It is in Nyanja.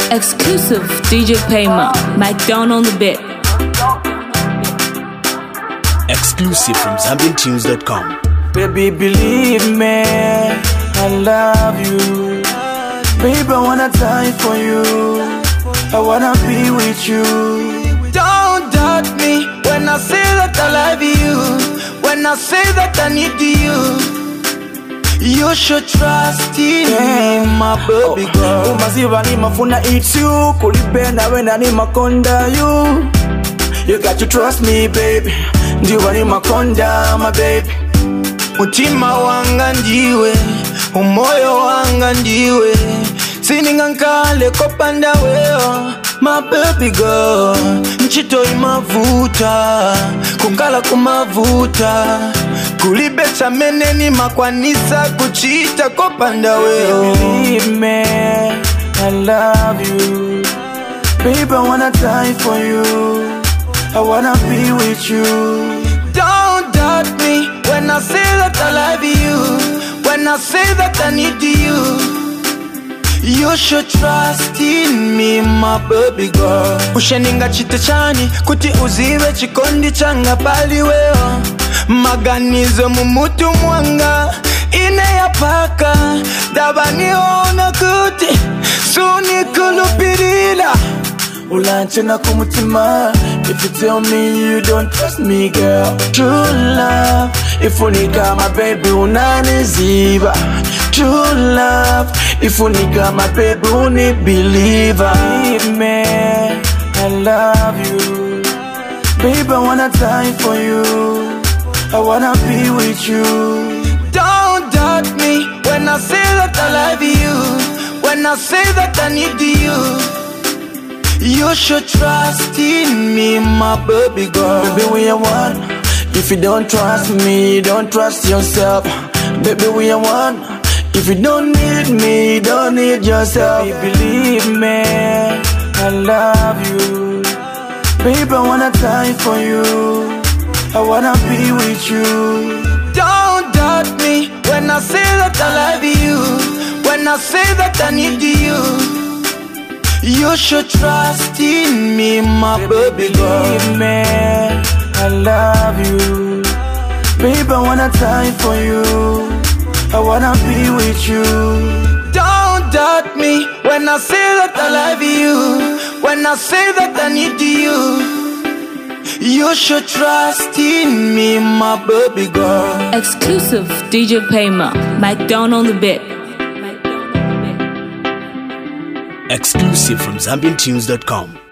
Exclusive DJ Payma, Mike Down on the beat. Exclusive from ZambianTunes.com. Baby, believe me, I love you. Baby, I wanna die for you. I wanna be with you. Don't doubt me when I say that I love you. When I say that I need you. You should trust in me, my baby girl. Umaziva ni mafuna eat you. Kulipenda wena ni makonda you. You got to trust me, baby. Ndiwa ni makonda, my baby. Mutima wanga ndiwe, umoyo wanga ndiwe. Siningankale kopanda weo, my baby girl. Nchito imavuta, kungala kumavuta. Kulibeta meneni makwanisa kuchita kopanda weo. Believe me, I love you. Baby, I wanna die for you. I wanna be with you. Don't doubt me when I say that I love you. When I say that I need you. You should trust in me, my baby girl. Usheninga chite chani kuti uziwe chikondi changa pali weo. Maganizo mumutu mwanga ine ya paka. Dabani ona kuti suni kulupirila. Ulanchena kumutima. If you tell me you don't trust me, girl. True love, if unika my baby unaniziba. True love, if unika my baby unibeliever. Believe me, I love you. Baby, I wanna die for you. I wanna be with you. Don't doubt me when I say that I love you. When I say that I need you. You should trust in me, my baby girl. Baby, we are one. If you don't trust me, don't trust yourself. Baby, we are one. If you don't need me, don't need yourself. Baby, believe me, I love you. Baby, I wanna die for you. I wanna be with you. Don't doubt me when I say that I love you. When I say that I need you. You should trust in me, my baby girl. Believe me, I love you. Baby, I wanna die for you. I wanna be with you. Don't doubt me when I say that I love you. When I say that I need you. You should trust in me, my baby girl. Exclusive DJ Payma, Mike Down on the beat. Exclusive from ZambianTunes.com.